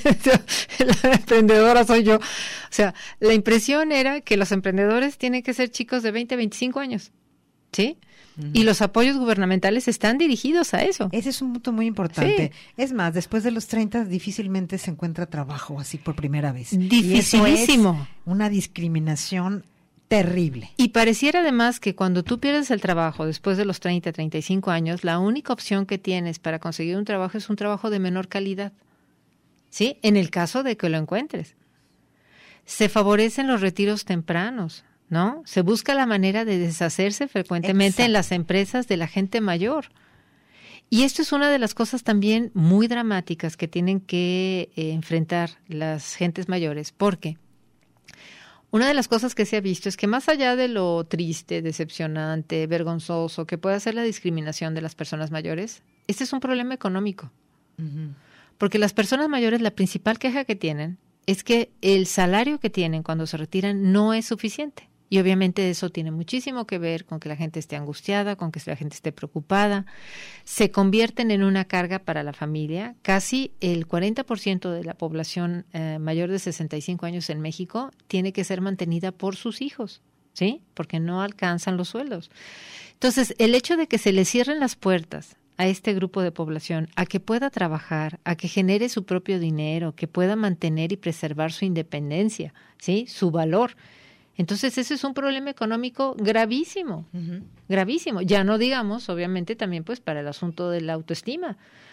La emprendedora soy yo. O sea, la impresión era que los emprendedores tienen que ser chicos de veinte, veinticinco años, ¿sí? Ujú. Y los apoyos gubernamentales están dirigidos a eso. Ese es un punto muy importante. Sí. Es más, después de los treinta difícilmente se encuentra trabajo así por primera vez. Y eso Dificilísimo. es una discriminación terrible. Y pareciera además que cuando tú pierdes el trabajo después de los treinta, treinta y cinco años, la única opción que tienes para conseguir un trabajo es un trabajo de menor calidad. ¿Sí? En el caso de que lo encuentres. Se favorecen los retiros tempranos, ¿no? Se busca la manera de deshacerse frecuentemente Exacto. en las empresas de la gente mayor. Y esto es una de las cosas también muy dramáticas que tienen que eh, enfrentar las gentes mayores, porque una de las cosas que se ha visto es que más allá de lo triste, decepcionante, vergonzoso que puede ser la discriminación de las personas mayores, este es un problema económico. Ujú. Porque las personas mayores, la principal queja que tienen es que el salario que tienen cuando se retiran no es suficiente. Y obviamente eso tiene muchísimo que ver con que la gente esté angustiada, con que la gente esté preocupada. Se convierten en una carga para la familia. Casi el cuarenta por ciento de la población eh, mayor de sesenta y cinco años en México tiene que ser mantenida por sus hijos, ¿sí? Porque no alcanzan los sueldos. Entonces, el hecho de que se le cierren las puertas a este grupo de población, a que pueda trabajar, a que genere su propio dinero, que pueda mantener y preservar su independencia, ¿sí? Su valor. Entonces ese es un problema económico gravísimo, uh-huh. gravísimo. Ya no digamos, obviamente, también pues para el asunto de la autoestima.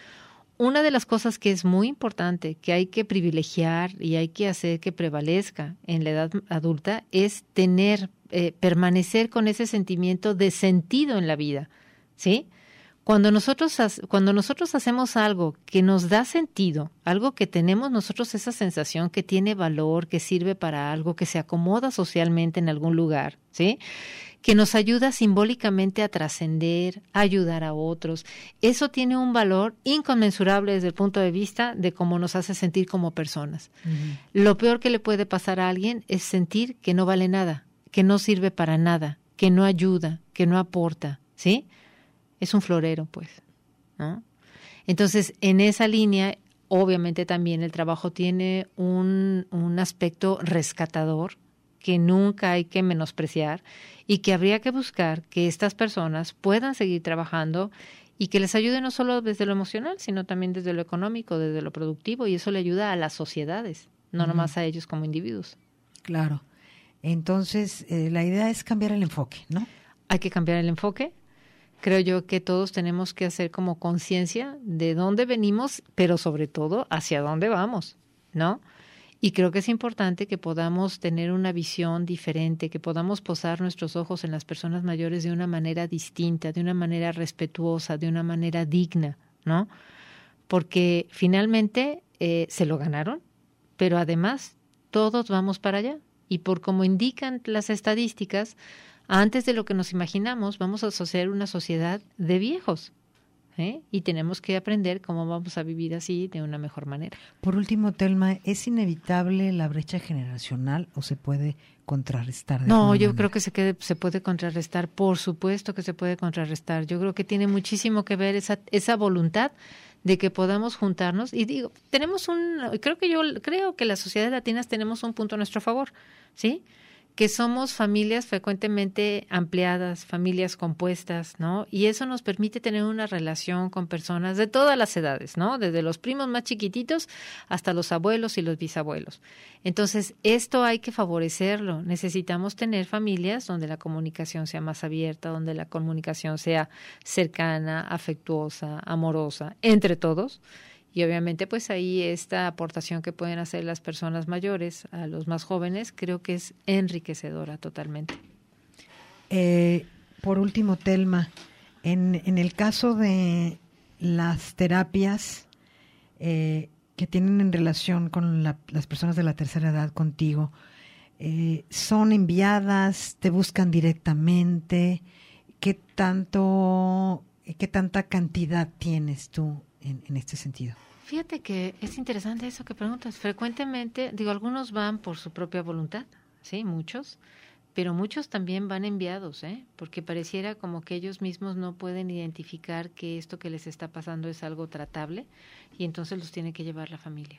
Una de las cosas que es muy importante, que hay que privilegiar y hay que hacer que prevalezca en la edad adulta, es tener, eh, permanecer con ese sentimiento de sentido en la vida, ¿sí? Cuando nosotros, cuando nosotros hacemos algo que nos da sentido, algo que tenemos nosotros esa sensación que tiene valor, que sirve para algo, que se acomoda socialmente en algún lugar, ¿sí?, que nos ayuda simbólicamente a trascender, a ayudar a otros, eso tiene un valor inconmensurable desde el punto de vista de cómo nos hace sentir como personas. Uh-huh. Lo peor que le puede pasar a alguien es sentir que no vale nada, que no sirve para nada, que no ayuda, que no aporta, ¿sí? Es un florero, pues, ¿no? Entonces, en esa línea, obviamente también el trabajo tiene un, un aspecto rescatador que nunca hay que menospreciar y que habría que buscar que estas personas puedan seguir trabajando y que les ayude no solo desde lo emocional, sino también desde lo económico, desde lo productivo, y eso le ayuda a las sociedades, no uh-huh. nomás a ellos como individuos. Claro. Entonces, eh, la idea es cambiar el enfoque, ¿no? Hay que cambiar el enfoque. Creo yo que todos tenemos que hacer como conciencia de dónde venimos, pero sobre todo hacia dónde vamos, ¿no? Y creo que es importante que podamos tener una visión diferente, que podamos posar nuestros ojos en las personas mayores de una manera distinta, de una manera respetuosa, de una manera digna, ¿no? Porque finalmente eh, se lo ganaron, pero además todos vamos para allá. Y por como indican las estadísticas, antes de lo que nos imaginamos, vamos a ser una sociedad de viejos, ¿eh? Y tenemos que aprender cómo vamos a vivir así de una mejor manera. Por último, Thelma, ¿es inevitable la brecha generacional o se puede contrarrestar? De no, yo manera? creo que se, quede, se puede contrarrestar, por supuesto que se puede contrarrestar. Yo creo que tiene muchísimo que ver esa, esa voluntad de que podamos juntarnos. Y digo, tenemos un, creo que yo creo que las sociedades latinas tenemos un punto a nuestro favor, ¿sí? Que somos familias frecuentemente ampliadas, familias compuestas, ¿no? Y eso nos permite tener una relación con personas de todas las edades, ¿no? Desde los primos más chiquititos hasta los abuelos y los bisabuelos. Entonces, esto hay que favorecerlo. Necesitamos tener familias donde la comunicación sea más abierta, donde la comunicación sea cercana, afectuosa, amorosa, entre todos. Y obviamente pues ahí esta aportación que pueden hacer las personas mayores a los más jóvenes creo que es enriquecedora totalmente. Eh, por último, Thelma, en, en el caso de las terapias eh, que tienen en relación con la, las personas de la tercera edad contigo, eh, ¿son enviadas, te buscan directamente? ¿Qué tanto, qué tanta cantidad tienes tú en, en este sentido? Fíjate que es interesante eso que preguntas. Frecuentemente, digo, algunos van por su propia voluntad, sí, muchos, pero muchos también van enviados, ¿eh? Porque pareciera como que ellos mismos no pueden identificar que esto que les está pasando es algo tratable y entonces los tiene que llevar la familia.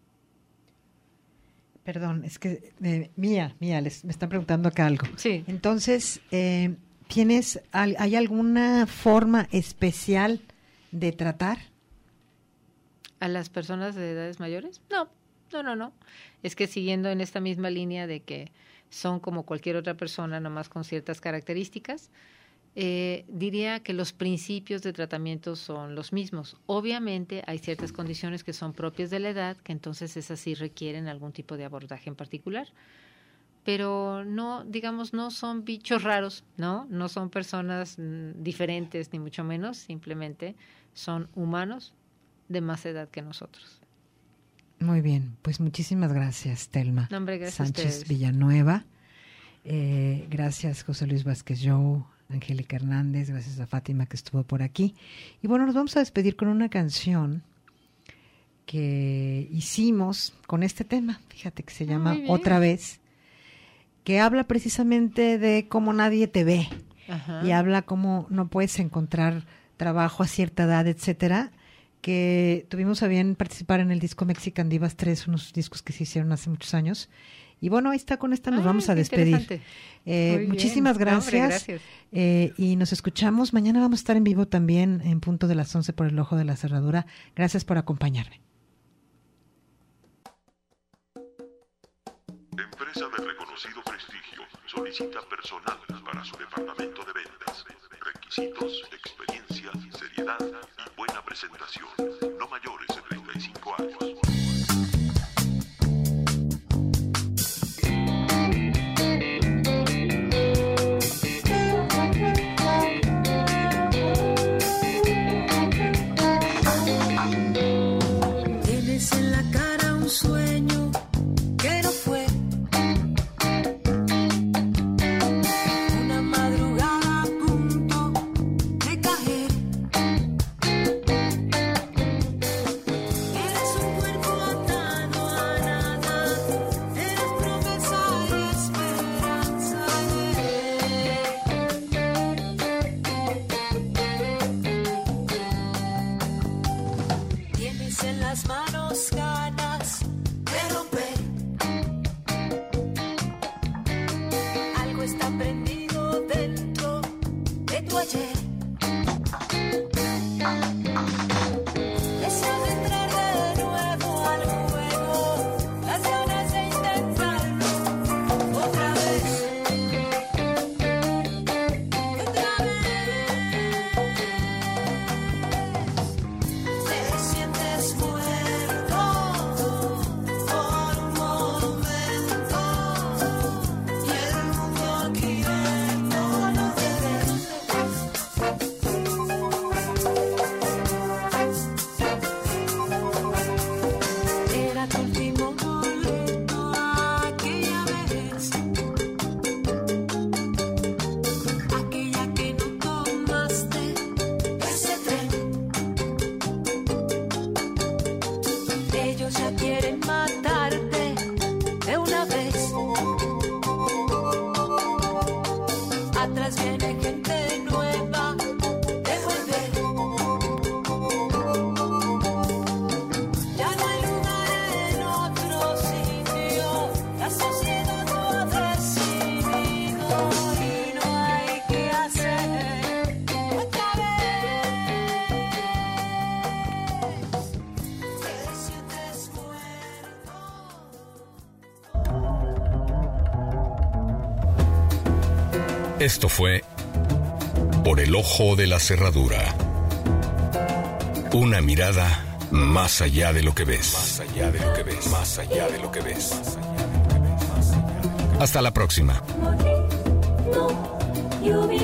Perdón, es que eh, Mía, Mía, les, me están preguntando acá algo. Sí. Entonces, eh, ¿tienes, hay alguna forma especial de tratar a las personas de edades mayores? No, no, no, no. Es que siguiendo en esta misma línea de que son como cualquier otra persona, nomás con ciertas características, eh, diría que los principios de tratamiento son los mismos. Obviamente hay ciertas condiciones que son propias de la edad, que entonces esas sí requieren algún tipo de abordaje en particular. Pero no, digamos, no son bichos raros, ¿no? No son personas mm, diferentes, ni mucho menos, simplemente son humanos de más edad que nosotros. Muy bien, pues muchísimas gracias, Thelma no, hombre, gracias Sánchez Villanueva. Eh, gracias, José Luis Vázquez Jou, Angélica Hernández, gracias a Fátima que estuvo por aquí. Y bueno, nos vamos a despedir con una canción que hicimos con este tema, fíjate que se llama Otra Vez, que habla precisamente de cómo nadie te ve. Ajá. Y habla cómo no puedes encontrar trabajo a cierta edad, etcétera, que tuvimos a bien participar en el disco Mexican Divas tres, unos discos que se hicieron hace muchos años. Y bueno, ahí está, con esta nos ah, vamos a despedir. Eh, muchísimas gracias. No, hombre, gracias. Eh, y nos escuchamos. Mañana vamos a estar en vivo también en punto de las once por el Ojo de la Cerradura. Gracias por acompañarme. Empresa de reconocido prestigio Solicita personal para su departamento de ventas. Requisitos, experiencia, seriedad y buena presentación. No mayores de treinta y cinco años. Tienes en la cara un sueño que no fue. Una madrugada a punto de caer. Eres un cuerpo atado a nada. Eres promesa y esperanza. Tienes en las manos ganas de romper. Algo está prendido dentro de tu ayer. Deseo de entrar de nuevo al juego, las ganas de intentarlo otra vez. Otra vez. Te sientes muerto por un momento y el mundo quieto no te ve. Era tu último boleto aquella vez, aquella que no tomaste ese tren. Ellos ya quieren matarte de una vez. Atrás viene gente nueva de volver. Ya no hay lugar en otro sitio. La sociedad lo ha decidido y no hay que hacer otra vez. Te sientes muerto. Esto fue Por el Ojo de la Cerradura. Una mirada más allá de lo que ves. Más allá de lo que ves. Más allá de lo que ves. Hasta la próxima. No, lluvia.